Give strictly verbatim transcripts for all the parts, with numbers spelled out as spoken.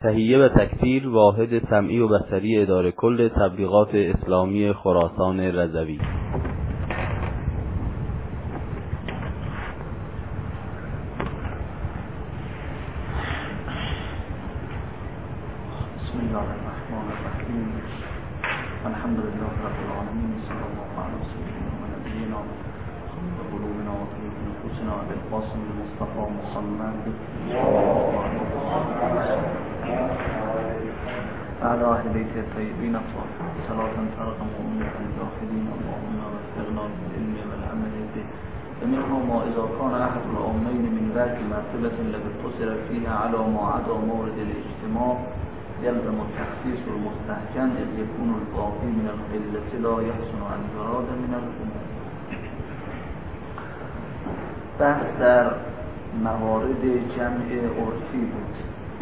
تهیه و تکثیر واحد سمعی و بصری اداره کل تبلیغات اسلامی خراسان رضوی. بسم الله الرحمن الرحیم. الحمد لله رب العالمین. صلی الله علی سیدنا و نبینا محمد قلوبنا و طیب نفوسنا بالقاسم المصطفى محمد على اهل بیت الطیبین الطاهرین صلاة ترقم امنیت الجاهدین اللهم وفقنا للعلم والعمل به ومنها ما اذا كان احد الامرين من ذاك مرتبة التي اقتصر فيها على ما عدا مورد الاجتماع يلزم التخصيص المستحكم إذ يكون الباقي من القلة لا يحسن أن يراد من الأمور. بحث در موارد جمع عرفی بود.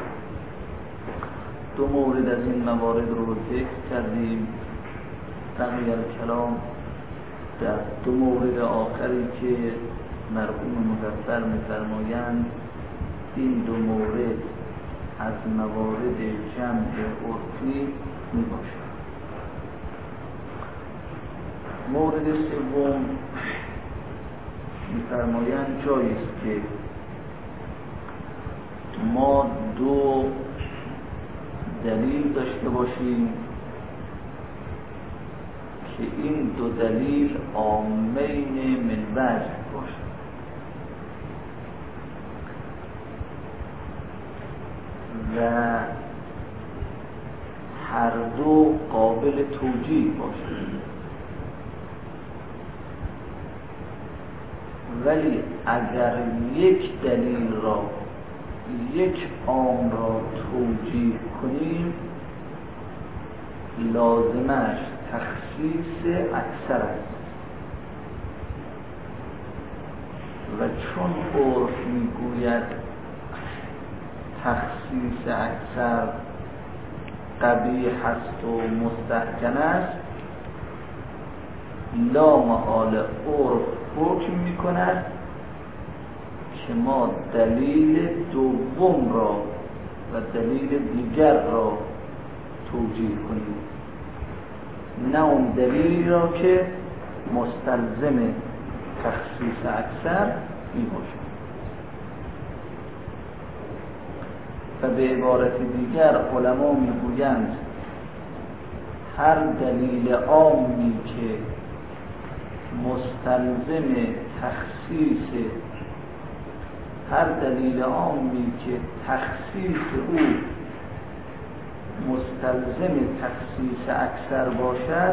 دو مورد از این موارد رو ذکر کردیم. بقیه کلام در دو مورد آخری که مرحوم مظفر می‌فرمایند این دو مورد از موارد جمع عرفی می باشد. مورد سوم می‌فرمایند جایی است که ما دو دلیل داشته باشیم که این دو دلیل عامین من وجه باشد و هر دو قابل توجیه باشد، ولی اگر یک دلیل را یک عام را توجیه کنیم لازمش تخصیص اکثر است و چون عرف میگوید تخصیص اکثر قبیح است و مستحکم است، لا محال عرف حکم میکند که ما دلیل دوم را و دلیل دیگر را توجیه کنیم، نه اون دلیلی را که مستلزم تخصیص اکثر میباشد. و به عبارت دیگر علما میگویند هر دلیل عامی که مستلزم تخصیص هر دلیل عامی که تخصیص او مستلزم تخصیص اکثر باشد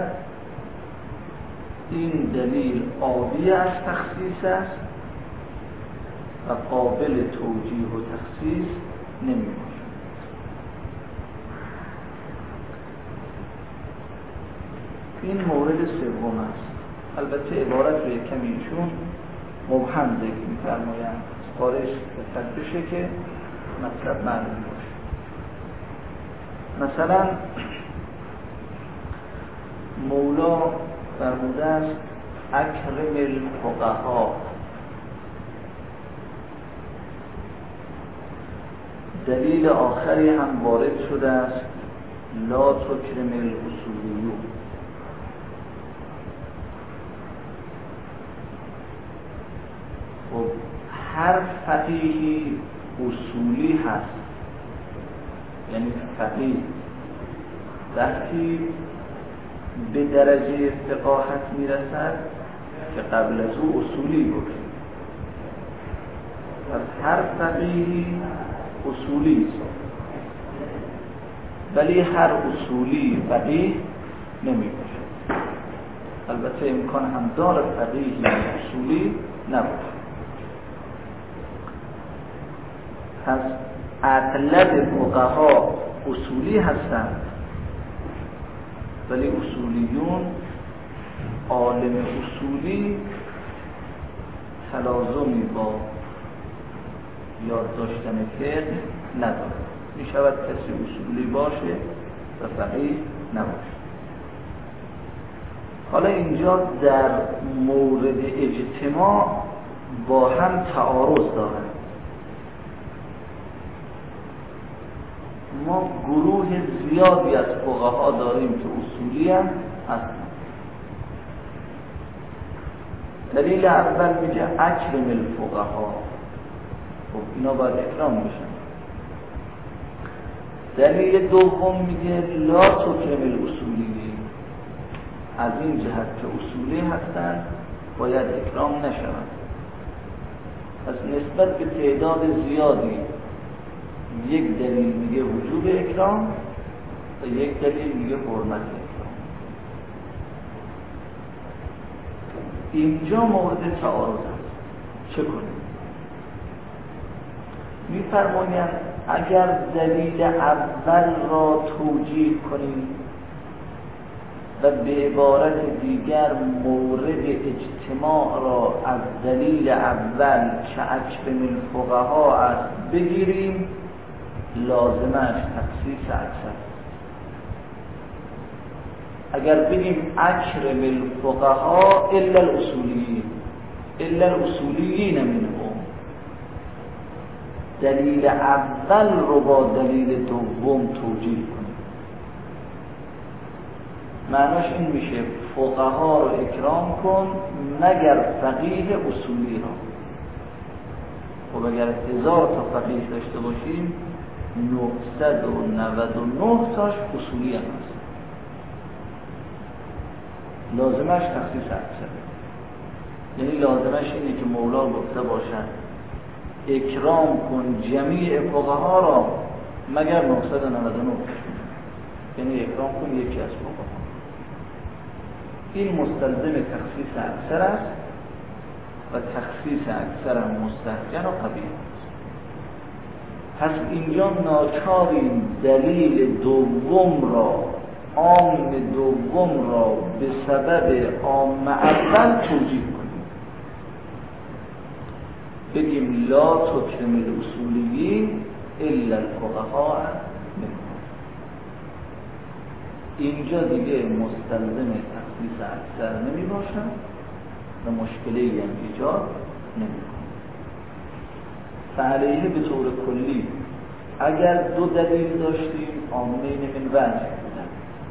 این دلیل عادی از تخصیص است و قابل توجیه و تخصیص نمی باشد. این مورد سوم است. البته عبارت رو کمی ایشون مبهم ذکر می‌فرمایند، خارج دقت بشه که مطلب معلوم باشه. مثلا مولا فرموده است اکرم الفقها، دلیل آخری هم وارد شده است لا تکرم الاصولیون. خب هر فقیهی اصولی هست، یعنی فقیه وقتی به درجه فقاهت میرسد که قبل از او اصولی بود. پس هر فقیهی اصولی است، ولی هر اصولی فقیه نمی باشد. البته امکان هم داره فقیهی اصولی نباشد. پس اغلب فقها اصولی هستند، ولی اصولیون عالم اصولی تلازمی با یاد داشتن فقه نداره. می شود کسی اصولی باشه و فقیه نباشه. حالا اینجا در مورد اجتماع با هم تعارض دارند. ما گروه زیادی از فقها داریم که اصولی هم هستن. دلیل اول میگه اکرم الفقها، خب اینا باید اکرام بشن. دلیل دوم میگه لا تکرم الاصولی، از این جهت که اصولی هستن باید اکرام نشوند. پس نسبت به تعداد زیادی یک دلیل میگه وجوب اکرام و یک دلیل میگه حرمت اکرام. اینجا مورد تعارض است. چه کنیم؟ میفرمایند اگر دلیل اول را توجیه کنیم و به عبارت دیگر مورد اجتماع را از دلیل اول که اکرم الفقها است بگیریم، لازمش تخصیص اکثر. اگر بگیم اکرم الفقها الا الاصولیین الا الاصولیین منهم، دلیل اول رو با دلیل دوم توجیه کنیم، معناش این میشه فقها رو اکرام کن مگر فقیه اصولی را. خب اگر هزار تا فقیه داشته باشیم نهصد و نود و نه تاش اصولی هم هست، لازمش تخصیص اکثره. یعنی لازمش اینه که مولا گفته باشد اکرام کن جمیع فقها را مگر نهصد و نود و نه، یعنی اکرام کن یکی از فقها. این مستلزم تخصیص اکثر است و تخصیص اکثر هم مستحکم و قوی است. پس اینجا ناچاریم دلیل دوم را، عام دوم را به سبب عام اول توجیه کنیم، بگیم لا تکرم الاصولیین الا الفقها منهم. اینجا دیگه مستلزم تخصیص اکثر نمی باشد و مشکلی هم ایجاد نمی کنه. فعلیه به طور کلی اگر دو دلیل داشتیم عامین من وجه بودن،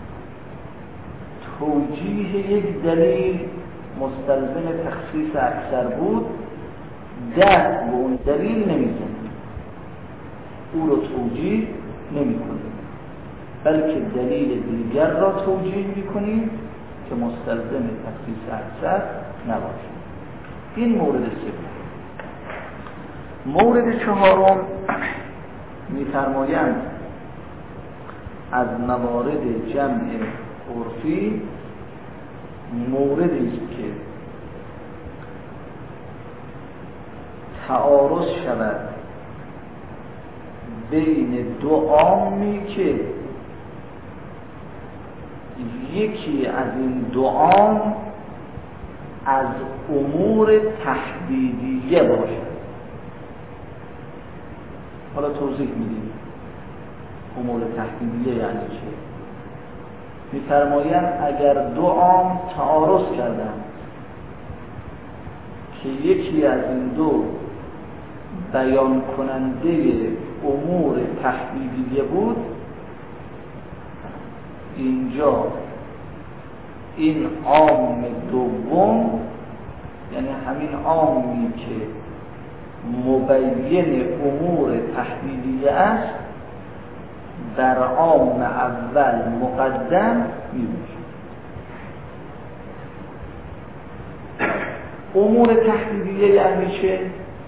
توجیه یک دلیل مستلزم تخصیص اکثر بود، دست به اون دلیل نمیزنیم، او رو توجیه نمی کنیم، بلکه دلیل دیگر را توجیه میکنیم که مستلزم تخصیص اکثر نباشد. این مورد سوم. مورد چهارم میفرمایند از موارد جمع عرفی موردی است که تعارض شود بین دو عامی که یکی از این دو عام از امور تحدیدیه باشد. حالا توضیح میدیم امور تحدیدیه یعنی چه. می‌فرمایند اگر دو عام تعارض کردند که یکی از این دو بیان کننده امور تحدیدیه بود، اینجا این عام دوم، یعنی همین عامی که مبین امور تحدیدیه است، در عام اول مقدم میشه. امور تحدیدیه یعنی چه؟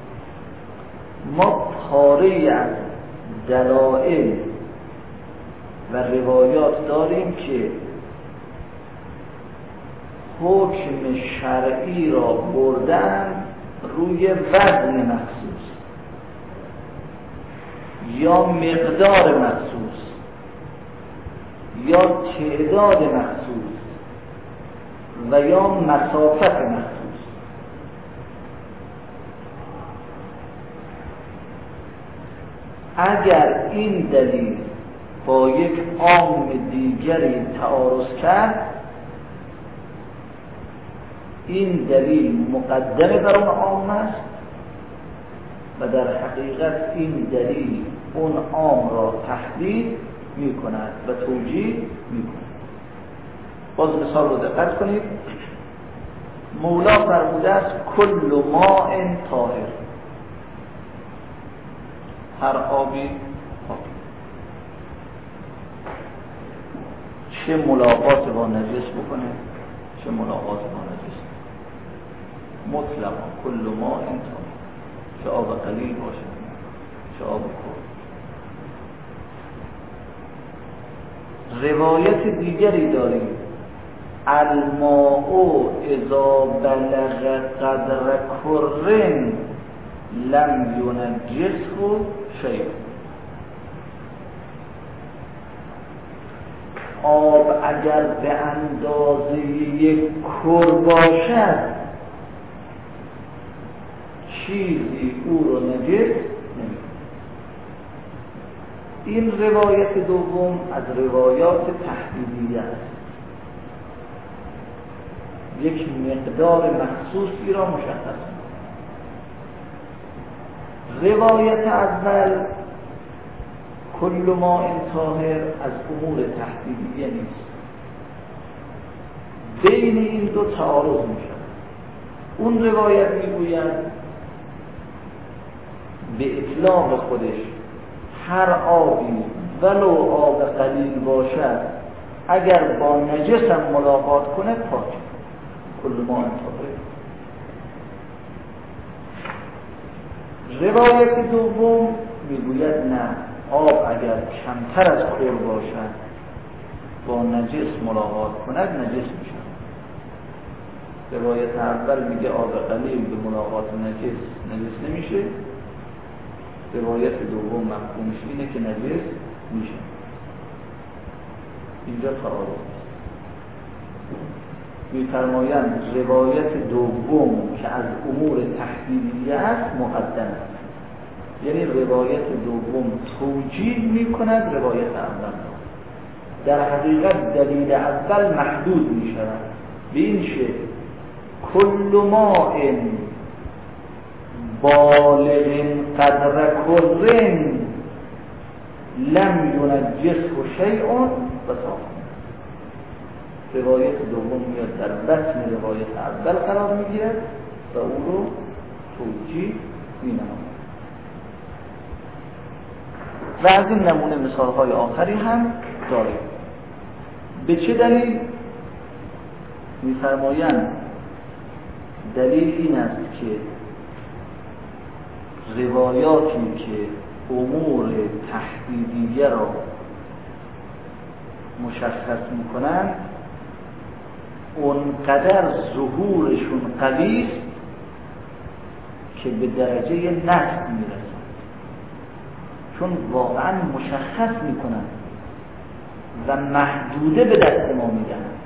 ما پاره از دلائل و روایات داریم که حکم شرعی را بردن روی وزن مخصوص یا مقدار مخصوص یا تعداد مخصوص و یا مسافت مخصوص. اگر این دلیل با یک عام دیگری تعارض کرد، این دلیل مقدمه بر اون عام است و در حقیقت این دلیل اون عام را تحدید می کند و توجیه می کند. باز مثال رو دقت کنید. مولا فرموده است کل ماء طاهر، هر آبی پاک، چه ملاقات با نجس بکنه چه ملاقات با نجس، مطلقا کل ماء طاهر، چه آب قلیل باشه چه آب کل. روایت دیگری داریم الماء اذا بلغ قدر کرن لم ینجسه شیء. آب اگر به اندازه یک کر باشد چیزی او رو نجس نمی. این روایت دوم از روایات تحدیدیه است، یک مقدار مخصوصی را مشخص می‌کند. روایت اول کل ماء طاهر از امور تحدیدیه نیست، بین این دو تعارض می‌شود. اون روایت میگوید به اطلاق خودش هر آبی ولو آب قلیل باشد اگر با نجس هم ملاقات کنه پاک، کل ماء طاهر. روایت دوم میگوید نه، آب اگر کمتر از کر باشد با نجس ملاقات کند نجس میشه. روایت اول میگه آب قلیل به ملاقات نجس نجس نمیشه، روایت دوم مفهومش اینه که نجس میشه. اینجا تعارض است. می‌فرمایند روایت دوم که از امور تحلیلیه است مقدم است، یعنی روایت دوم توجیه می‌کند روایت اول. در حقیقت دلیل اول محدود می‌شود به این شکل کل ماء بالغ قدر کرن لم ینجسه شیء و طاهر. روایت دوم میاد در بطن روایت اول قرار میگیرد و او رو توجیه مینماید. و از این نمونه مثالهای آخری هم داریم. به چه دلیل؟ میفرمایند دلیل این است که روایاتی که امور تحدیدیه را مشخص میکنند اونقدر ظهورشون قوی است که به درجه نصب میرسند، چون واقعا مشخص میکنند و محدوده به دست ما میدهند.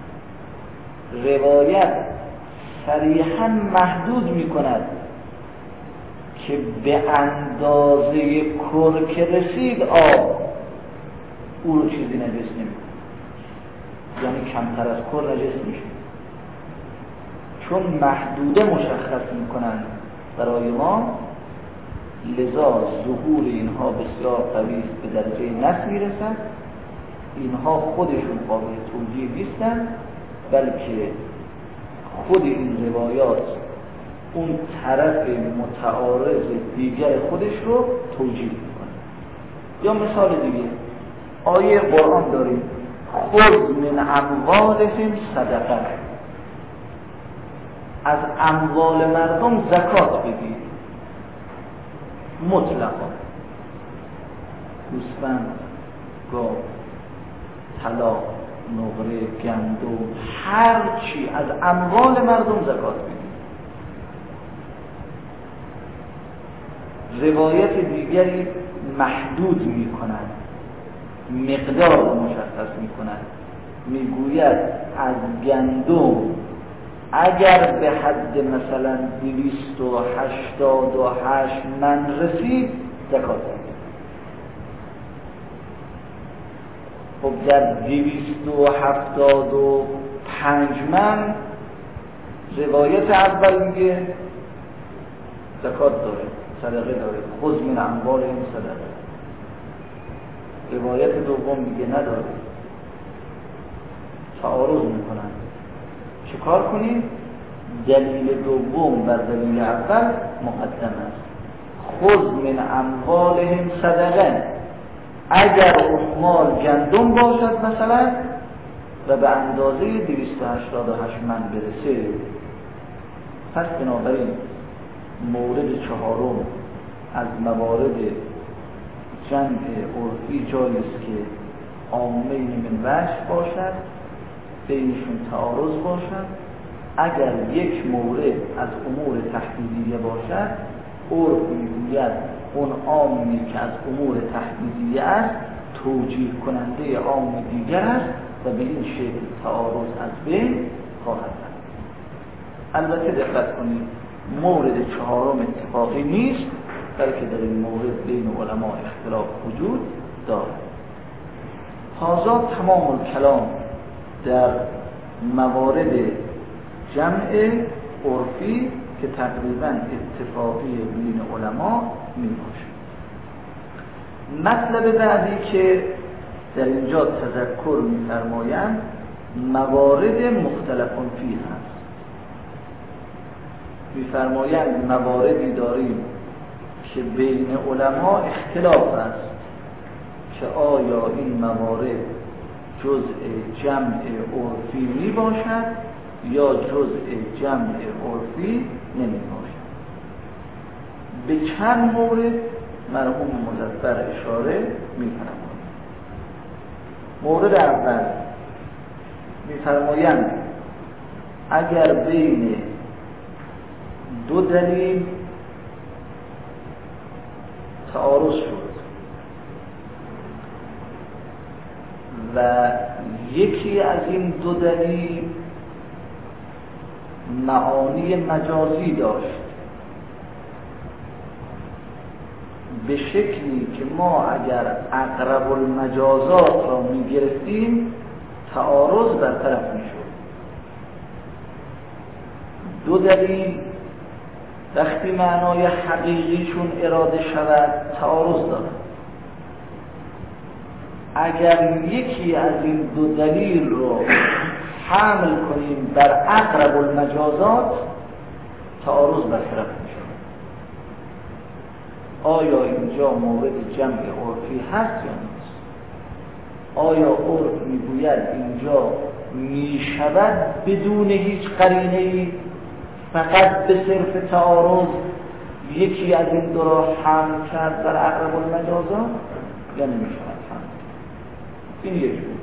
روایت صریحا محدود میکند که به اندازه کر که رسید آب او رو چیزی نجس نمیکنه، یعنی کمتر از کر نجس میشه، چون محدوده مشخص میکنن برای ما، لذا ظهور اینها بسیار قوی است، به درجه نصب میرسن. اینها خودشون قابل توجیه نیستن، بلکه خود این روایات اون طرف متعارض دیگر خودش رو توجیه میکنه. یا مثال دیگه آیه قرآن داریم خذ من اموالهم صدقه، از اموال مردم زکات بگیر، مطلقا گوسفند، گاو، طلا، نقره، گندم، هر چی از اموال مردم زکات بگیر. روایت دیگری محدود می کند، مقدار مشخص می کند، می گوید از گندم اگر به حد مثلا دویست و هشتاد و هشت من رسید زکات بگیر. خب در دویست و هفتاد و پنج من روایت اول میگه زکات داره، صدقه داره، خذ من اموالهم صدقه. روایت دوم میگه نداره، تعارض میکنن. چه کار کنیم؟ دلیل دوم بر دلیل اول مقدم است. خذ من اموالهم صدقه، اگر احمال گندم باشد مثلا و به اندازه دویست و هشتاد و هشت من برسه، پس بنابراین مورد چهارم از موارد جمع عرفی جایی است که عامین من وجه باشد، بینشون تعارض باشد. اگر یک مورد از امور تحدیدیه باشد، عرف میگوید اون عامی که از امور تحدیدیه است توجیه کننده عام دیگر است و به این شکل تعارض از بین خواهد رفت. البته دقت کنید مورد چهارم اتفاقی نیست، بلکه در این مورد بین علما اختلاف وجود دارد. هذا تمام الکلام در موارد جمع عرفی که تقریبا اتفاقی بین علما می باشد. مطلب بعدی که در اینجا تذکر می فرمایند موارد مختلف فیه هست. می فرمایند مواردی داریم که بین علما اختلاف است که آیا این موارد جزء جمع عرفی می باشد یا جزء جمع عرفی نمی باشد. به چند مورد مرحوم مظفر اشاره می فرمایند. مورد اول می فرمایند اگر بین دو دلیل تعارض شد و یکی از این دو دلیل معانی مجازی داشت به شکلی که ما اگر اقرب المجازات را می گرفتیم تعارض برطرف می شد. دو دلیل وقتی معنای حقیقیشون اراده شود تعارض دارد. اگر یکی از این دو دلیل رو حمل کنیم بر اقرب المجازات تعارض برطرف می شود. آیا اینجا مورد جمع عرفی هست یا نیست؟ آیا عرف میگوید اینجا می شود بدون هیچ قرینه‌ای فقط به صرف تعارض یکی از این دو را حمل کرد بر اقرب المجازات یا نمی شود حمل؟ این یک بود.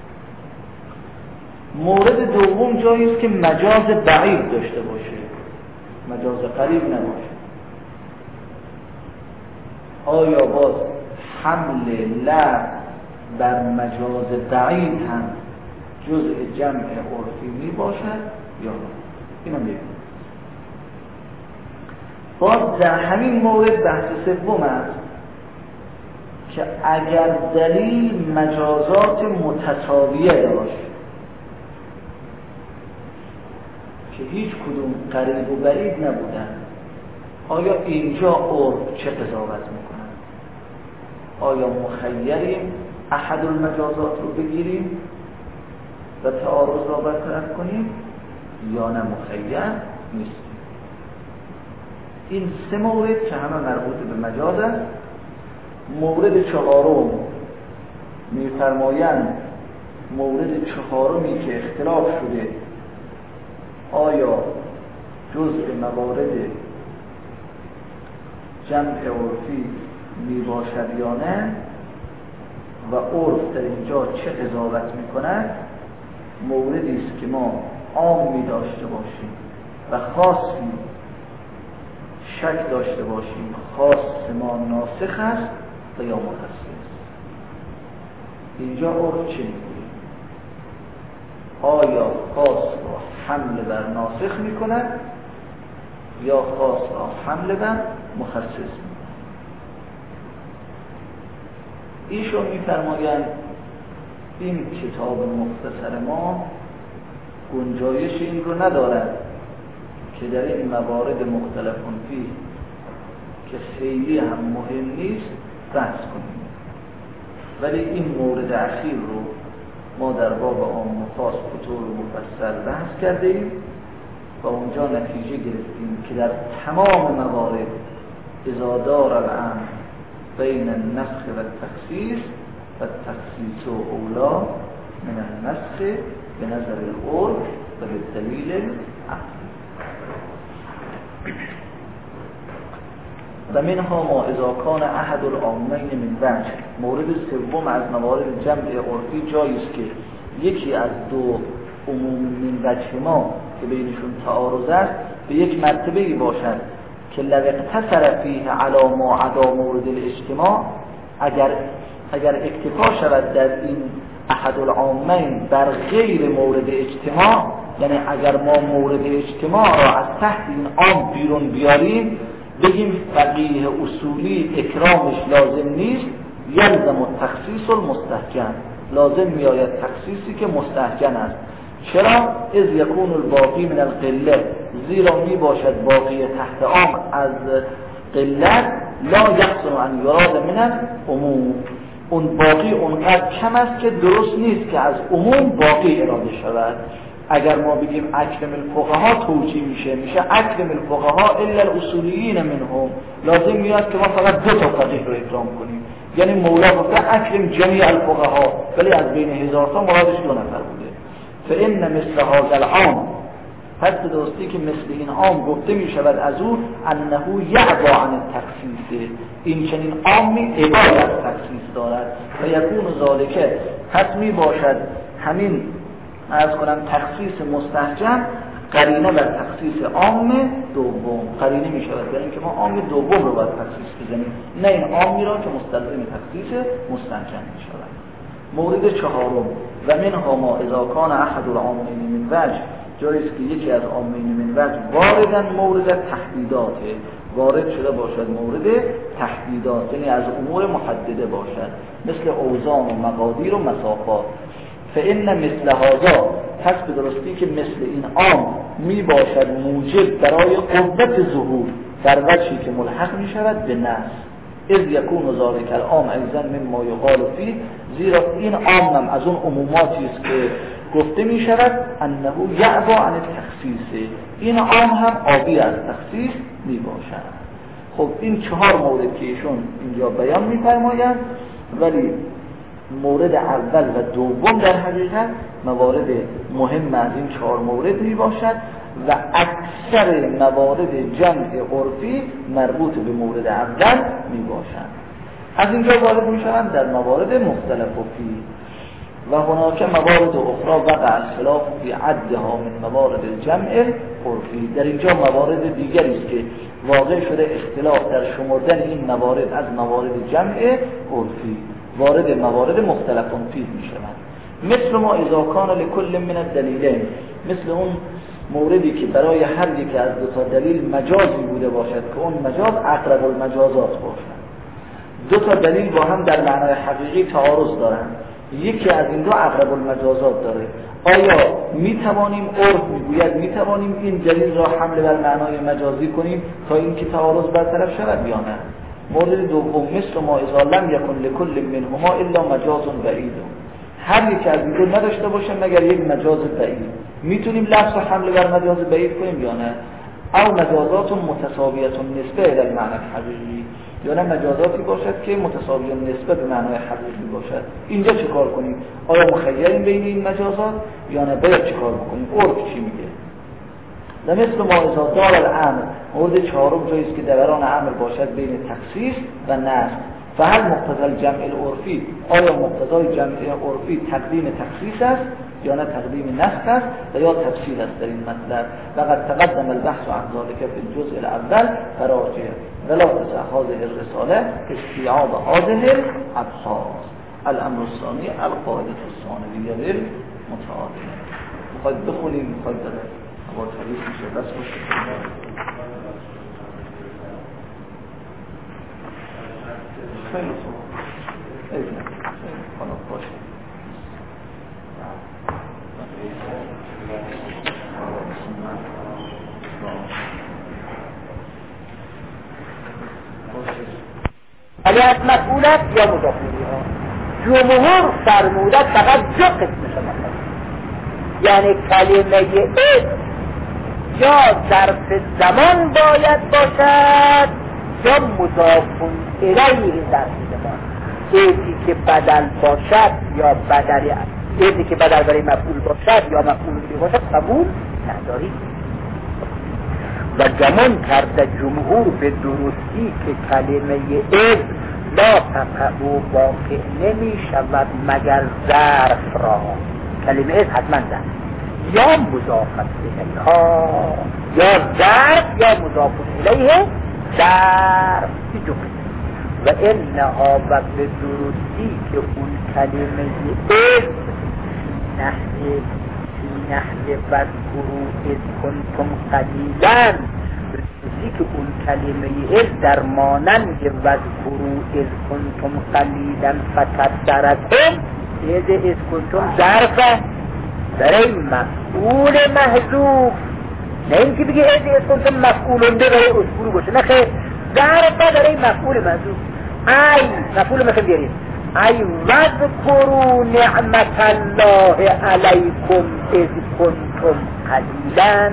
مورد دوم جایی است که مجاز بعید داشته باشه، مجاز قریب نباشه. آیا باز حمل لفظ بر مجاز بعید هم جزء جمع عرفی می باشد یا نه؟ اینم بگیم. باز در همین مورد بحث سوم است که اگر دلیل مجازات متساویه داشت که هیچ کدوم قریب و بعید نبودن، آیا اینجا عرف چه قضاوت میکنن؟ آیا مخیریم احد المجازات رو بگیریم و تعارض را برطرف کنیم یا نه مخیر نیستیم؟ این سه مورد که همه مربوط به مجاز است. مورد چهارم میفرمایند مورد چهارمی که اختلاف شده آیا جزء موارد جمع عرفی می باشد یا نه و عرف در اینجا چه قضاوت می کند، موردی است که ما عام می داشته باشیم و خاصی شک داشته باشیم خاص ما ناسخ است و یا مخصص. اینجا عرف چه می گوید؟ آیا خاص را حمل بر ناسخ می کند یا خاص را حمل بر مخصص می کند؟ ایشون می فرمایند این کتاب مختصر ما گنجایش این رو ندارد که در این موارد مختلف فیه که خیلی هم مهم نیست بحث کنیم. ولی این مورد اخیر رو ما در باب عام و خاص به طور مفصل بحث کرده ایم و اونجا نتیجه گرفتیم که در تمام موارد اذا دار الامر بین النسخ و التخصیص و التخصیص اولا من النسخ به نظر العرف و به دلیل عقل. و منها ما اذا کان احد العامین من وجه. مورد سوم از موارد جمع عرفی جایی است که یکی از دو عموم من وجه ما که بینشون تعارض است به یک مرتبه‌ای باشد که لو اقتصر فیه علی ما عدا مورد الاجتماع، اگر اگر اکتفا شود در این احد العامین بر غیر مورد اجتماع، یعنی اگر ما مورد اجتماع را از تحت این عام بیرون بیاریم، بگیم فقیه اصولی اکرامش لازم نیست، یلزم التخصیص المستحکم، لازم میآید تخصیصی که مستحکم است. چرا؟ اذ یکون الباقی من القله، زیرا می باشد باقی تحت عام از قلت لا یحسن ان یراد من العموم، اون باقی اونقدر کم است که درست نیست که از عموم باقی اراده شود. اگر ما بگیم اکرم الفقها توجیه میشه میشه اکرم الفقها الا الاصولیین منهم، لازم میاد که ما فقط دو تا فقیه رو اکرام کنیم، یعنی مولا گفته اکرم جمیع الفقها ولی از بین هزار تا مرادش دو نفر بوده. فان مثل هذا العام، پس درستی که مثل این عام گفته می شود از او انه یعبا عن التخصیص، این چنین عامی عبای از تخصیص دارد و یکون ذالکه، پس می باشد همین عرض کنم تخصیص مستحکم قرینه بر تخصیص عام دوم، قرینه می شود برای اینکه ما عام دوم رو باید تخصیص بزنیم، نه این عامی را که مستلزم تخصیص مستحکم می شود. مورد چهارم و منها ما اذا کان احد العامین من وجه، جایی است که یکی از عامین من وجه واردن مورد تحدیدات، وارد شده باشد مورد تحدیدات، یعنی از امور محدده باشد، مثل اوزان و مقادیر و مسافات. فإن مثل هذا، پس به درستی که مثل این عام می باشد موجب برای قوت ظهور در وجهی که ملحق می شود به نص، اذ یکون ذالک العام ایضا مما یقال فیه، زیرا این عام هم از اون عموماتی است که گفته می شود انه یعبا عن التخصیص، این عام هم عابی از تخصیص می باشد. خب این چهار مورد که ایشون اینجا بیان می فرمایند، ولی مورد اول و دوم در حقیقت موارد مهم از این چهار مورد می باشد و اکثر موارد جمع عرفی مربوط به مورد اول می باشند. از اینجا وارد می شوند در موارد مختلف فی و هناک موارد اخرى وقع الخلاف فی عدها من موارد الجمع عرفی، در اینجا موارد دیگری است که واقع شده اختلاف در شمردن این موارد از موارد جمع عرفی، وارد موارد مختلف فی می شوند. مثل ما اذا کان لکل من الدلیلین، مثل اون موردی که برای هر یک از دو تا دلیل مجازی بوده باشد که اون مجاز اقرب المجازات باشد. دو تا دلیل با هم در معنای حقیقی تعارض دارند، یکی از این دو اقرب المجازات داره. آیا می توانیم، عرف میگوید می توانیم این دلیل را حمل بر معنای مجازی کنیم تا اینکه تعارض برطرف شود یا نه؟ مورد دوم مثل ما اذا لم یکن لکل منهما الا مجاز بعید، هر یک از این دو نداشته باشه مگر یک مجاز بعید، میتونیم لفظ حمل بر مجاز بعید کنیم یا نه؟ او مجازات متساویت نسبه الى المعنى الحقیقی، یا نه مجازاتی باشد که متساوی نسبه به معنای حقیقی باشد. اینجا چه کار کنیم؟ آیا مخیریم بین این مجازات یا نه باید چه کار بکنیم؟ عرف چی میگه؟ و مثل ما اذا دار الامر، مورد چهارم جایی است که دوران امر باشد بین تخصیص و نسخ، فهل مقتضی الجمع العرفی، آیا مقتضای جمع عرفی تقدیم تخصیص است یا نه تقدیم نسخ است و یا تفصیل است در این مطلب؟ وقد تقدم البحث عن ذلك في الجزء الاول فراجع ولا تصح هذه الرساله استيعاب هذه الابحاث. الامر الثاني القاعده الثانويه للمتعادله. میخواید بخونیم، میخواید با تعریف میشه بس باشه. خیلی خوب. ایوه. خیلی باشه. علی از مفعولت یا مضاف الیه. جمهور فرمودن فقط دو قسم شما هست، یعنی کلمه اذ یا ظرف زمان باید باشد یا مضاف الیه ظرف زمان. اذی که بدل باشد یا بدل اذی که بدل برای مفعول باشد یا مفعول به باشد قبول نداری. و گمان کرده جمهور به درستی که کلمه اذ لا تقع واقع نمی شود مگر ظرف را. کلمه اذ حتما ظرف یا مضافت الیها، یا ظرف یا مضافت الیه ظرف. و انها و به درستی که اون کلمه اذ نحو نحو وذکروا اذ کنتم قلیلا، به درستی که اون کلمه اذ در مانند وذکروا اذ کنتم قلیلا فکثرکم، اذ اذ کنتم ظرفه برای مفعول محذوف، نه اینکه بگه اذ اذ کنتم مفعول به برای اذکروا باشه، نه خیر، ظرفه برای مفعول محذوف. ای مفعول مثل بیاریم ای وذکروا نعمت الله علیکم اذ کنتم قلیلا،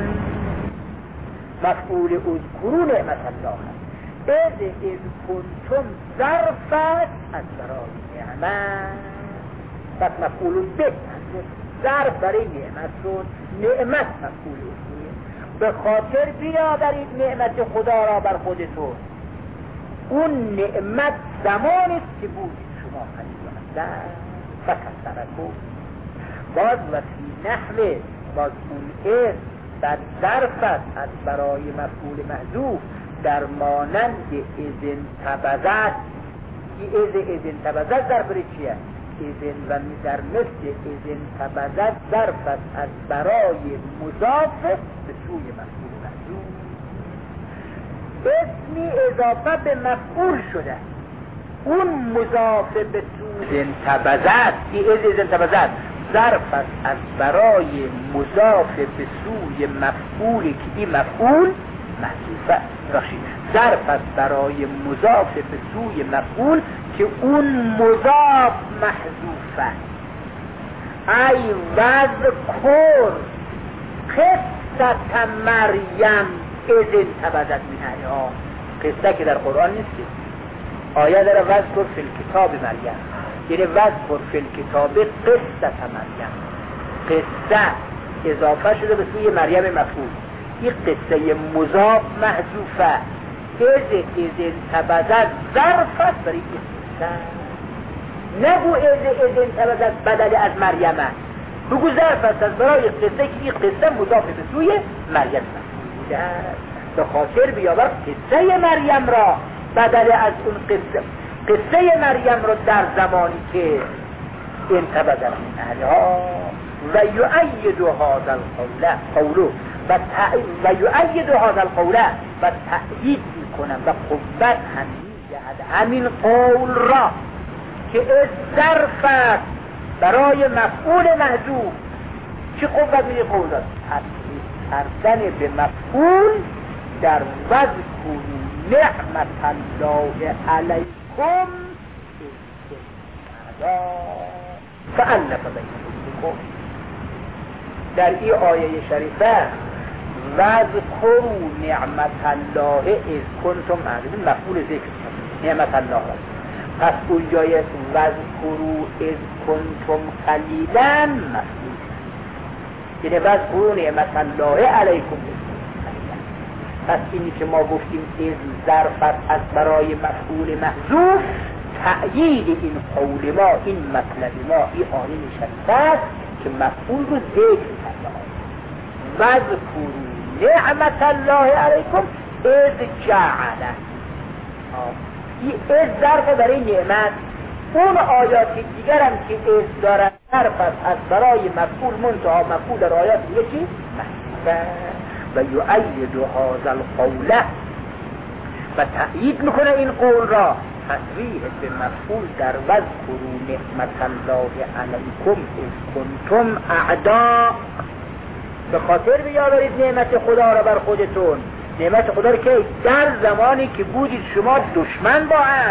مفعول اذکروا نعمت الله، اذ اذ کنتم ظرفت از برای نعمت، پس مفعول به ظرف برای نعمت شد، نعمت مفعول اذکروا. به خاطر بیاورید نعمت خدا را بر خودتون، اون نعمت زمانی که بود شما خلیل هستن فکثرکم. باز و فی نحو، باز اون اذ در ظرف است از برای مفعول محذوف، در مانند اذن تبذت. این اذ اذن تبذت ظرف چیه؟ اذن و در مثل اذن تبذت ظرف است از برای مضاف به سوی مفعول محذوف. اسمی اضافه به مفعول شده، اون مضاف به سوی انتبذت، این از انتبذت ظرف است از برای مضاف به سوی مفعولی که این مفعول محذوفه، بخشید ظرف است برای مضاف به سوی مفعول که اون مضاف محذوفه. ای وذکر قصة مریم اذ انتبذت من اهلها. قصه که در قرآن نیست، آیه داره وذکر فی الکتاب مریم، یعنی وذکر فی الکتاب قصه مریم، قصه اضافه شده به سوی مریم مفعول، این قصه مضاف محذوفه، اذ اذ انتبذت ظرف است برای قصه. نگو اذ اذ انتبذت بدل از مریمه، بگو ظرف است از برای قصه که این قصه مضاف به سوی مریم بوده. به خاطر بیاور قصه مریم را بدل از اون قصه، قصه مریم را در زمانی که انتبذت من اهلها و یؤید هذا القول قولو و و یؤید هذا القول و تأیید میکنم و قوت هم میدهد همین قول را که از ظرف است برای مفعول محذوف. چه قوت میده قول را؟ تأیید کردن به مفعول در وذکروا نعمت الله علیکم فألف بین قلوبکم. در این آیه شریفه وذکروا نعمت الله اذ کنتم معذبین مفعول ذکر نعمت الله، پس اون جای وذکروا اذ کنتم قلیلا مفعول، یعنی وذکروا نعمت الله علیکم. پس اینی که ما گفتیم از ظرف از برای مفعول محذوف، تأیید این قول ما، این مطلب ما، این آیه شریفه است که مفعول رو ذکر کرده. وذکروا نعمت الله علیکم اذ جعل، این از ظرف برای نعمت. اون آیات دیگر هم که از دارن ظرف از برای مفعول منتها مفعول در آیات یکی محذوفه. و یؤید هذا القول و تأیید میکنه این قول را، تصریح به مفعول در وذکروا نعمت الله علیکم اذ کنتم اعداء. به خاطر بیاورید نعمت خدا را بر خودتون، نعمت خدا را که در زمانی که بودید شما دشمن با هم،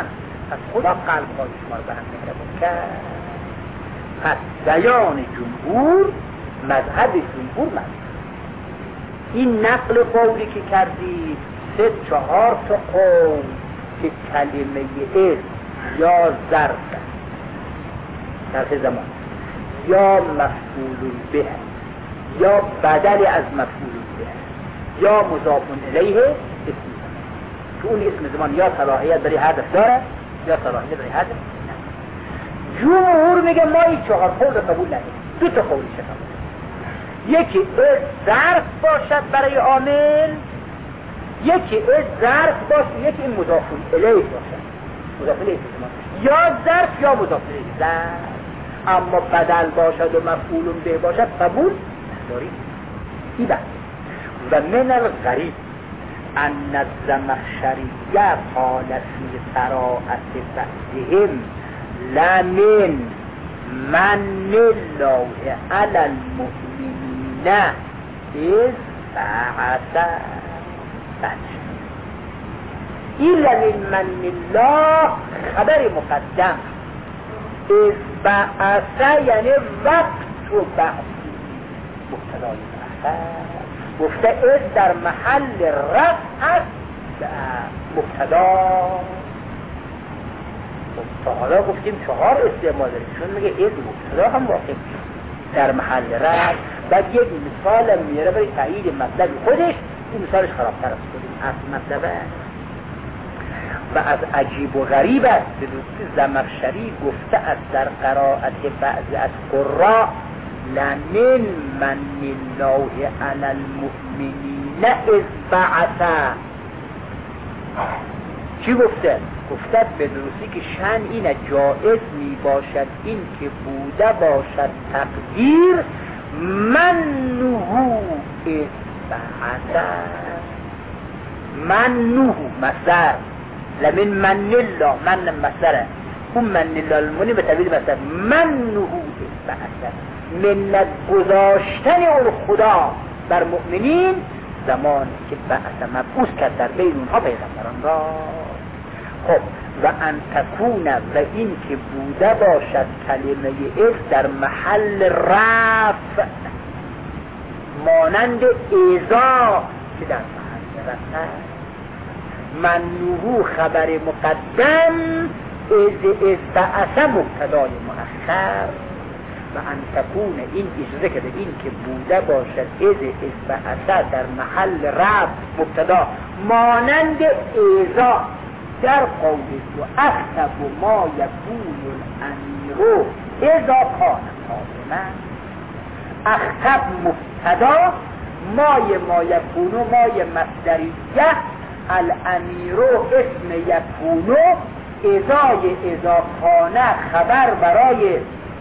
پس خدا قلب های شما رو به هم مهربان کرد. پس بیان جمهور مذهب جمهور مذهب. این نقل قولی که کردی سه چهار تا قول که کلمه اسم یا ظرف ظرف زمان یا مفعول به یا بدل از مفعول به یا مضاف الیه اسم زمان. تو اون اسم زمان یا صلاحیت برای هدف داره یا صلاحیت برای هدف نه. جمهور میگه ما این چهار قول رو قبول نداریم. دو تا قولی چه قبول؟ یکی از ظرف باشد برای عامل، یکی از ظرف باشه، یکی این مضاف الیه باشد، مضاف الیه زمان یا ظرف یا مضاف الیه ظرف. اما بدل باشد و مفعول به باشد قبول نداریم. این بحث. و من الغریب ان الزمخشریه قال فی قراءة بعضهم لمن من الله علی المؤمنین اذ بعث بچه. این لمن من الله خبر مقدم، اذ بعث یعنی وقت و بعثی مبتدای مؤخر. گفته از در محل رفع است مبتدا. تا حالا گفتیم چهار استعمال داریم، چون میگه از مبتدا هم واقع در محل رفع. بعد یک مثال میاره برای تایید مطلب خودش. این مثالش خرابتر است از مطلبه و از عجیب و غریب است. به دوستی زمخشری گفته است در قرائت بعضی از قراء لمن من الله علی المؤمنین اذ بعث. چی گفته؟ گفته به درستی که شأن اینه جائز می باشد این که بوده باشد تقدیر منه اذ بعث. منه مصدر، لمن من الله من مصدره، اون من الله المونی به تعبیر مصدر منه اذ بعث، منت گذاشتن اون خدا بر مؤمنین زمانی که بعث مبعوث کرد در بین اونها پیغمبران را. خب و ان تکون و این که بوده باشد کلمه از در محل رفع مانند ایزا که در محل رفع. منوه خبر مقدم، از از بعث مبتدای مؤخر. و ان تکون این اجازه کرده این که بوده باشد از از بعث در محل رفع مبتدا مانند ایزا در قول و اختب ما یکون الامیر اذا کان قائما. اختب مبتدا، مای ما یکونو مای مصدریه، الامیر اسم یکونو، اذای اذا کان خبر برای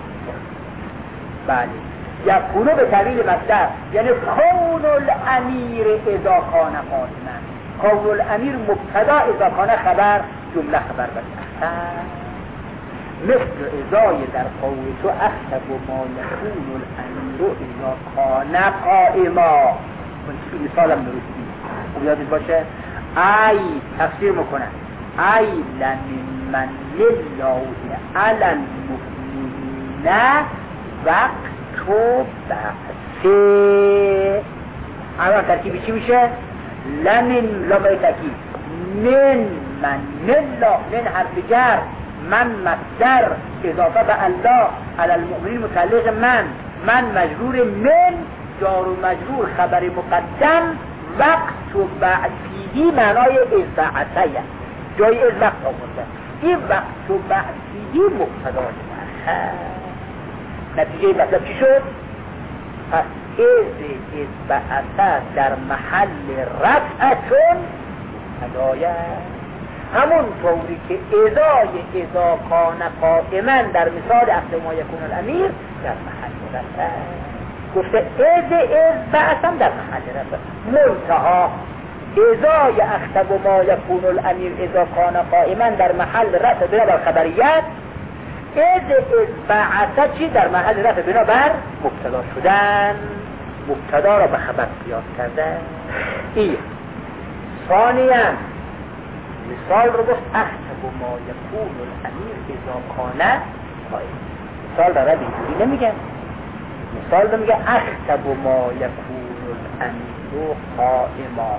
بله یکونو به طویل مصدر یعنی کون الامیر اذا کان قائما. کون الامیر مبتدا، اذا کان خبر، جمله خبر بسته. مثل ازای در قول تو احسب ما یکون الامیر اذا کان قائما. این مثالم درستی خوب یادت باشه. ای تفسیر میکنن ای لمن من الله علی المؤمنین وقت و بعثه. اما ترکیبی چی میشه؟ لمن لامای ترکیب من من الله من حرف جر، من مصدر اضافه به الله، علی المؤمنین متعلق من، من مجرور، من جار و مجرور خبر مقدم، وقت و بعثی معنای از بعثه جای از وقت آورده. این وقت و بعثی مبتدای مؤخر. نتیجه مطلب چی شد؟ پس از از بعثه در محل رفع چون مبتدای، همون طوری که ازای اذا کان قائما در مثال اخت ما یکون الامیر در محل رفع. گفته از از بعثم در محل رفع. منتها ازای اخت ما یکون الامیر اذا کان قائما در محل رفع بنا بر خبریت، از از بعث چی در محل رفع بنا بر مبتدا شدن، مبتدا را به خبر قیاس کردن. این ثانیاً مثال رو گفت اختب ما یکون الامیر اذا کانه قائم. مثال را اینجوری نمیگن، مثال رو میگه اختب ما یکون الامیر قائما.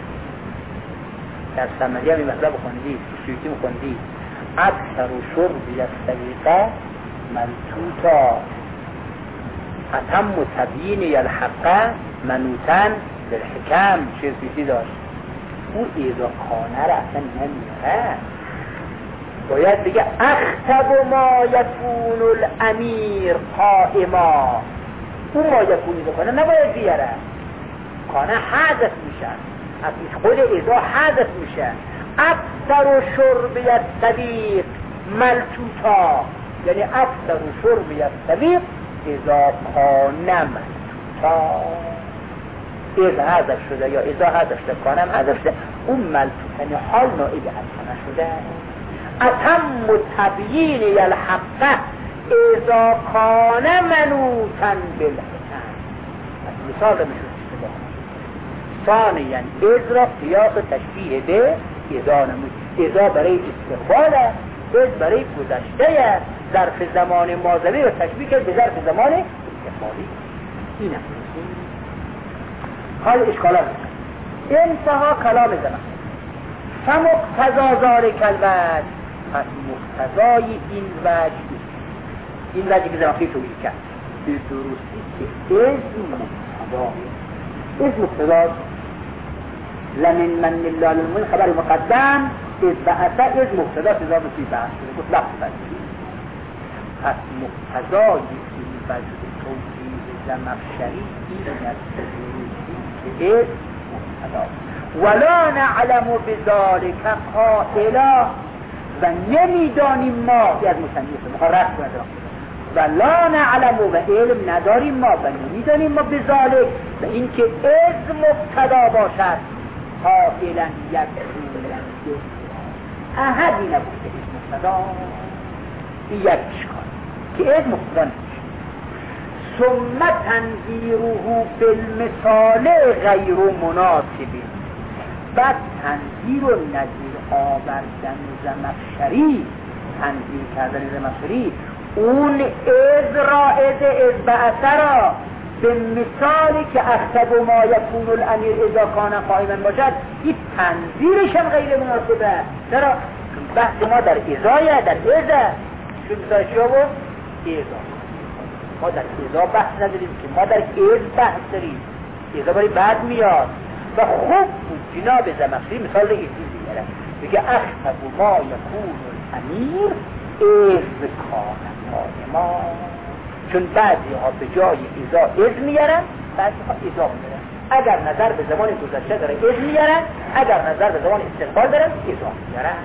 در سمری هم این مطلب خوندید، سویتی خوندید اکثر و شربی از طریقه ملتوتا اتم و تبیین یلحقه منوتن بالحکم. چه سویتی داشت؟ او ایزا خانه را اصلا نمیره، باید بگه اختب ما یکون الامیر قائما. او ما یکون ایزا خانه نباید بیاره، خانه حذف میشه، از خود ایزا حذف میشه. اکثر و شربی الطبیق ملتوتا، یعنی اکثر و شربی الطبیق ایزا خانه ملتوتا. ایزا حذف شده یا ایزا حذف شده کانم حذف شده، اون ملتوت یعنی حال نائب از کنه شده. اتم و تبیین یلحقه ایزا کانه منوتن بالحکم. مثال رو میشون استفاده ثانیا ایز را قیاس تشبیه به ایزا نمود. ایزا برای استقباله، ایز برای گذشته، ظرف زمان ماضی رو تشبیه کرد به ظرف زمان استقبالی. اینه حال اشکالات انتها کلام زمان. فمقتضا ذالک الوجه، پس مقتضای این وجه، این وجه که زمانی توضیح کرد به درستی که اسم مقتضا اسم مقتضا لمن من الله للمن خبر مقدم از بعثه از مقتضا تضاد فی بعث مطلق بسید. پس مقتضای این وجه توضیح زمخشری این است که مقتضا ولا نعلم بذلك قائلا، و نمیدانیم ما از مصنف مخرج کنه ولا نعلم و علم نداریم ما و نمیدانیم ما بذلك و اینکه از مقتضا باشد قائلا یکون احدی نبوده از مقتضا. این یک اشکال که از مقتضا نمیشه. ثم تنظیره بالمثال غیر مناسب، بعد تنظیر و نظیر آوردن زمخشری، تنظیر کردن زمخشری اون از را از از بعثه را به مثالی که اختب ما یکون الامیر اذا کان قائما باشد، این تنظیرش هم غیر مناسبه. چرا؟ بحث ما در ازایه، در ازه چون مثال چیا بود؟ ازا. ما در ازا بحث نداریم که ما در از بحث داریم. ازا برای بعد میاد و خوب بود جناب زمخشری مثال ایزی بیاره، بگه اختب ما یکون الامیر از کان قائما. چون بعضی ها به جای ازا از میارن، بعضی ها ازا میارن. اگر نظر به زمان گذشته داره از میارن، اگر نظر به زمان استقبال داره ازا میارن.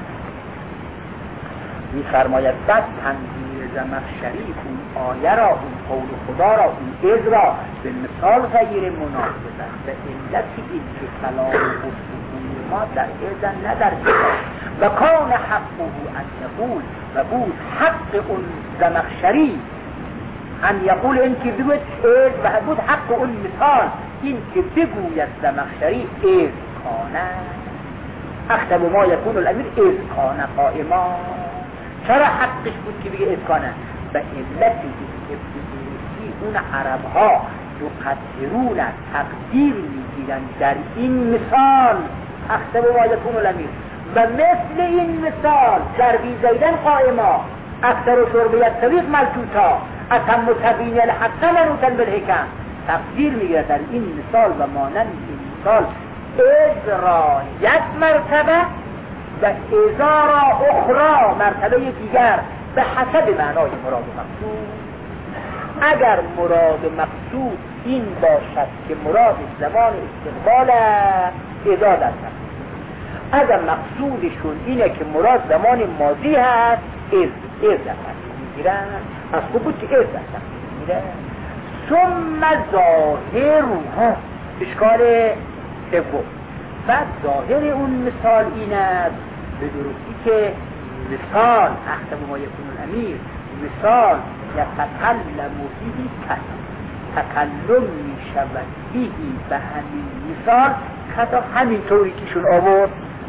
میفرماید بعد تنظیر زمخشری اون آیه را، اون قول خدا را، اون از را به مثال غیر مناسب است. به علت این که کلام گفتگوی ما در ازن نه در ازا و کان حقه ان یقول، و بود حق اون زمخشری ان یقول، این که بگوید از، و بود حق اون مثال این که بگوید زمخشری از کانه اختب ما یکون الامیر از کانه قائما. چرا حقش بود که بگه از کانه؟ به علتی که بگیرسی اون عرب ها یقدرون تقدیر میگیرن در این مثال اختب ما یکون الامیر و مثل این مثال در بی زیدن قائما اکثر و شربیت طریق ملتوتا اتم و تبین الحق منوتن بالحکم. تقدیر میگیرن در این مثال و مانند این مثال از را یک مرتبه و ازا را اخرى مرتبه دیگر به حسب معنای مراد و مقصود. اگر مراد و مقصود این باشد که مراد زمان استقبال ازا در تقدیر، اگر مقصودشون اینه که مراد زمان ماضی هست از از در تقدیر میگیرن. از خوب بود که از در تقدیر میگیرن. ثم ظاهر اشکال سوم، بعد ظاهر اون مثال این است به درستی که مثال اختب ما یکون الامیر مثال یتکلم فیه کذا، تکلم می شود فیه به همین مثال کذا، همین طوری که شون آورد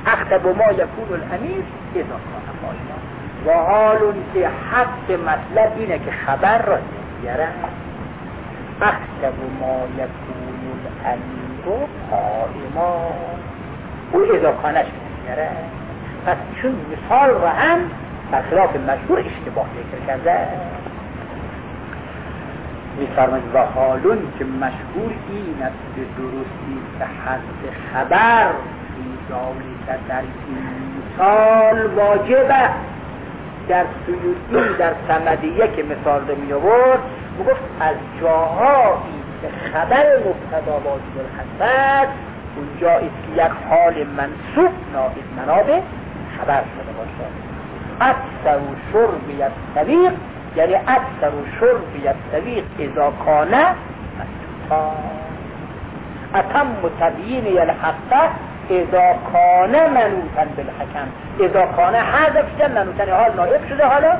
اختب ما یکون الامیر اذا کان قائما. و حال که حق مطلب اینه که خبر را نمیاره. اختب ما یکون الامیر قائما، او اذا کانش نمیاره. پس چون مثال را هم برخلاف مشهور اشتباه ذکر کرده. می‌فرماید و حالون که مشهور این است به درستی که حد خبر که در این مثال واجب است. در سیوطی در صمدیه که مثال رو می آورد میگفت از جاهایی که خبر مبتدا واجب الحذف اونجا است که یک حال منصوب نائب منابع خبر شده باشد. اکثر و شرب یستویق، یعنی اکثر و شرب یستویق اذا کانه مسلوطا. اتم تبیین الحق اذا کانه منوطن بالحکم. اذا کانه حذف شده، منوطن حال نائب شده، حالا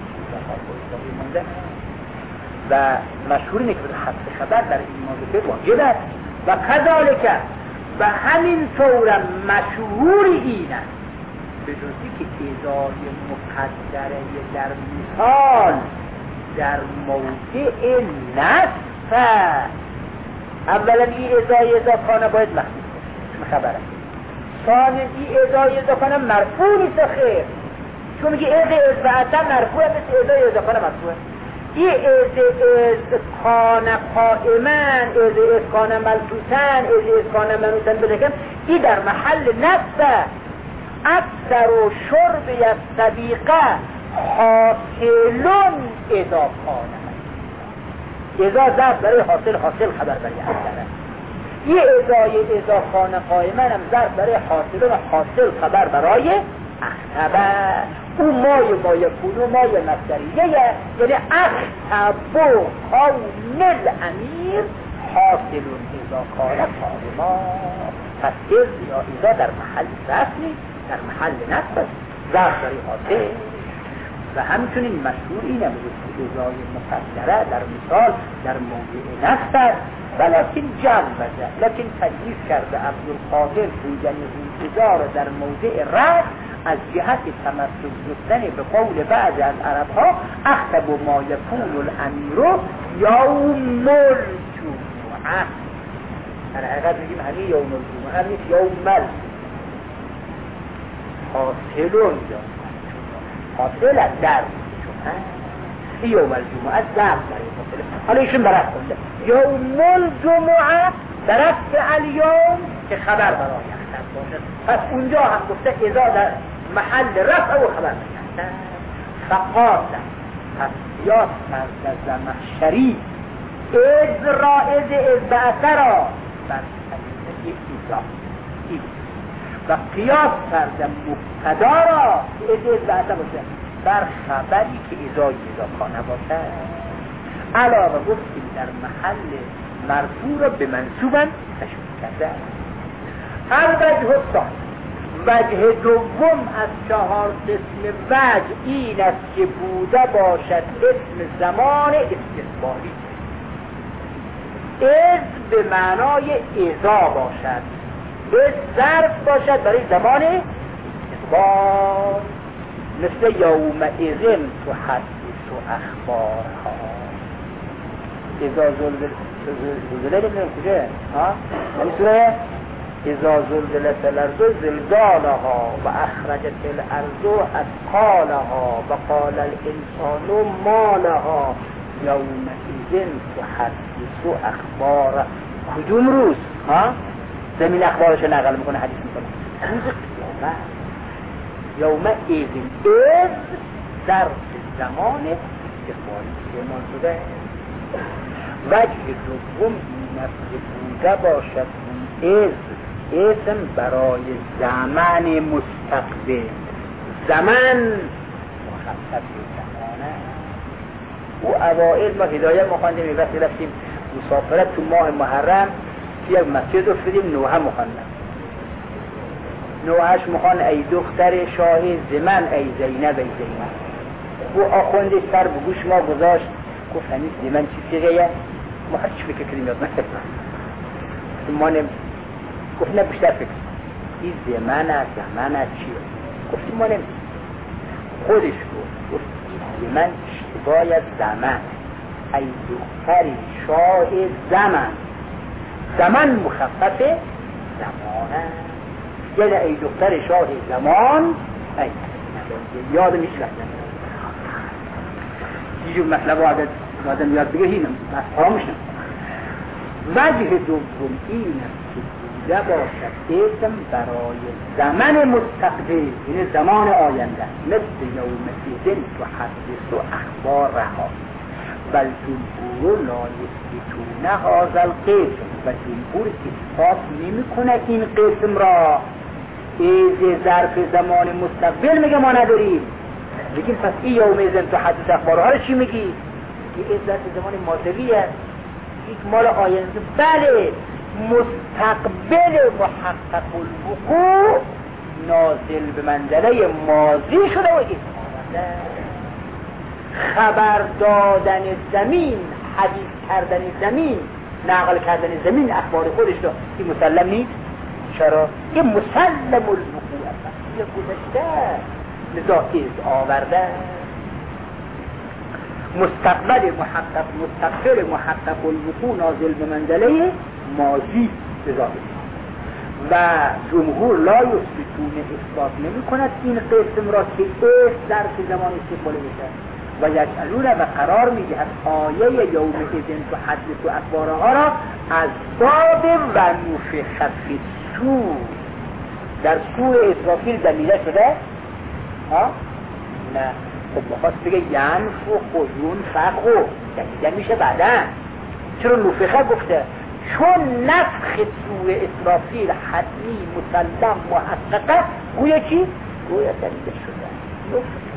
و مشهور اینه که حذف خبر در این موضوع واجب است. و کذالک و همین طور مشهور این است به جزی که ازای مقدره در مثال در موضع نصف. اولا این ازای ازا کانه باید مخصوص باشه، خبره. ثانیا این ازای ازا کانه مرفوع نیست خیر، چون میگه از از بعدا مرفوع مثل ازای ازا کانه مرفوعه. این از از کانه قائما، از از کانه ملتوسن، از از کانه منوسن بلکن، این در محل نصف. اکثر و شرب یستویقه حاصلون اذا کانه، اذا ضرب برای حاصل، حاصل خبر برای اکثره. یه ازای اذا کانه قائما هم ضرب برای حاصلون، حاصل خبر برای اختبه. او مای ما یکونو مای مصدریه، یعنی اختبو کون الامیر حاصلون اذا کانه قائما. پس از یا اذا در محل رسمی، در محل نصب ضرب برای حاصل. و همچنین مشهور اینه که ازای مقدره در مثال در موضع نصب ولكن جوزه، لكن تجویز کرده عبدالقادر بودن انتظار در موضع رفع از جهت تمسک جستن به قول بعض از عرب ها اختب ما یکون الامیر یوم الجمعه. در حقیقت میگیم همین یوم الجمعه نیست، یوم ال حاصلون یا حاصل از در جمعه، یوم الجمعه در برای حاصله. حالا ایشون برفت کنده یوم الجمعه برفت الیوم که خبر برای اختب باشد. پس اونجا هم گفته ازا در محل رفع و خبر باشد. فقاطه پس قیاس فرد زمخشری از را از از بعثه را بر کلمه ایزا و قیاس فرد مبتدا را از از بعثه باشه بر خبری که ازای ازا کانه باشه. علاوه گفتیم در محل مرفوع را به منصوبا تشبیه کرده. هر وجه هستان وجه دوم از چهار قسم وجه این است که بوده باشد اسم زمان استثباتی، از به معنای ازا باشد، به ظرف باشد برای زمان استثبات، مثل یوم ازم تو حدیث و اخبارها. ازا زلزله زلزله نمیدونم کجا ها این سوره ازا زلزلت الارض زلزالها و اخرجت الارض اثقالها و قال الانسان ما لها یوم ازن تحدث و اخبار. کدوم روز ها زمین اخبارش نقل میکنه، حدیث میکنه؟ روز قیامت. یوم ازن از در زمان استقبالی استعمال شده. وجه دوم این است که بوده باشد از اسم برای زمان مستقبل، زمان مخصص زمانه. او اوائل ما هدایه ما خواندیم وقتی رفتیم مسافرت تو ماه محرم یک مسجد افتادیم نوحه مخواندم. نوحهش مخوان ای دختر شاه زمن ای زینب ای زینب. او آخوندش سر به گوش ما گذاشت گفت هنیز زمن چی سیغیه؟ ما هرچی فکر کردیم یاد نکرد ما نم گفت نه بیشتر فکر گفتی زمن از زمن از چیه؟ گفتی ما نمیدونیم. خودش گفت گفت زمن اشتباه از زمن، ای دختری شاه زمن، زمن مخفف زمان است، یعنی ای دختر شاه زمان. ای یاد میشه یه جور مطلب آدم آدم یاد بگه اینم فراموش نکنم. وجه دوم این است که بوده باشد اسم برای زمن مستقبل، یعنی زمان آینده، مثل یوم ایدن و حدث و اخبار رها. بل جمهور لا یثبتون هذا القسم، و جمهور اثبات نمیکنه این قسم را. ایز ظرف زمان مستقبل میگه ما نداریم. بگیم پس این یوم ایدن تو حدث اخبارها رو چی میگی؟ این ایز ظرف زمان ماضیه، یک مال آینده. بله، مستقبل محقق الوقوع نازل به منزله ماضی شده و این خبر دادن زمین، حدیث کردن زمین، نقل کردن زمین اخبار خودش رو این مسلم نیست. چرا؟ این مسلم الوقوع است، این گذشته لذا از آورده. مستقبل محقق مستقبل محقق الوقوع نازل به منزله ماضی لذا. و جمهور لا یثبتون اثبات نمی کند این قسم را که اس در زمان استقبال میشه و یجعلون و قرار میدهد آیه یوم ایدن تو حدث و اخبارها را از باب و نفخ فی الصور، در سور اسرافیل دمیده شده. ها؟ نه، خب بخواست بگه ینفخ و ینفخ دمیده میشه بعدا. چرا نفخه گفته؟ چون نفخ سور اسرافیل حتمی مسلم محققه، گویا چی؟ گویا دمیده شده. نفخ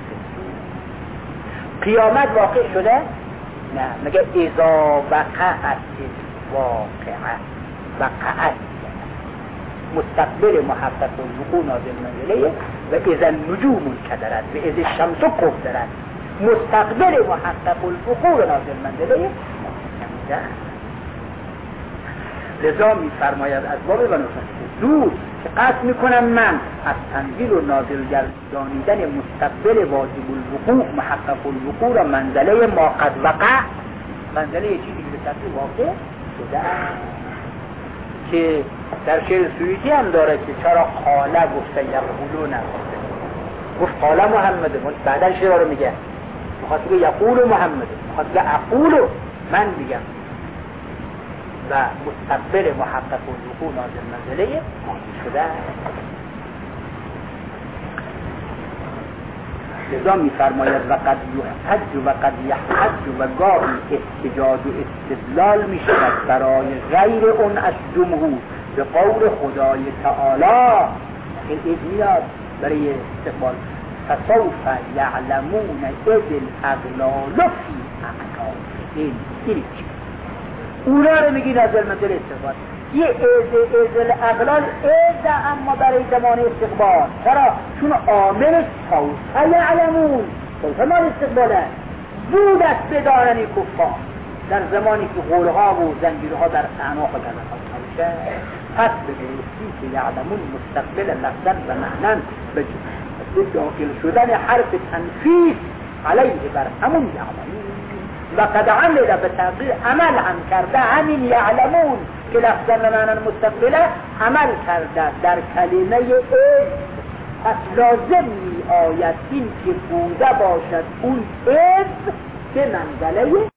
قیامت واقع شده؟ نه، مگه اذا وقعت واقعه وقعت مستقبل محقق الوقوع نازل منزله و اذا النجوم انکدرت و اذا الشمس کدرت. مستقبل محقق الوقوع نازل منزله لذا میفرماید از باب و نفخ زود که قصد میکنم من از تنزیل و نازل گردانیدن مستقبل واجب الوقوع محقق الوقوع را منزله ما قد وقع، منزله چیزی که به ترتیب واقع شده که در شعر سویتی هم داره که چرا قاله گفته یقولون گفت قاله محمد، بعدا شعر رو میگه میخواد بگه یقول محمد، میخواد بگه اقول من میگم. و مستقبل محقق الوقوع نازل منزله ماضی شده. لذا میفرماید و قد یحتج و قد یحتج و گاهی احتجاج و استدلال میشود برای غیر اون از جمهور به قول خدای تعالی. این اید میاد برای استقبال فسوف یعلمون اذ الاغلال فی اعناقهم. این اونا رو میگی نازل منزل استقبال. یه ایز ایز الاغلال ایز اما برای زمان استقبال. چرا؟ چون عامل سوف یعلمون، سوف مال استقباله، زود است بدانن کفار در زمانی که غولها و زنجیرها در اعناق کردن میشه. پس به درستی که یعلمون مستقبل لفظن و معنن به داخل شدن حرف تنفیس علیه بر همون یعلمون و قد عمل به تغییر عمل هم کرده همین یعلمون که لفظا و معنی مستقبله عمل کرده در کلمه از. پس لازم می آید این که بوده باشد اون از به منزله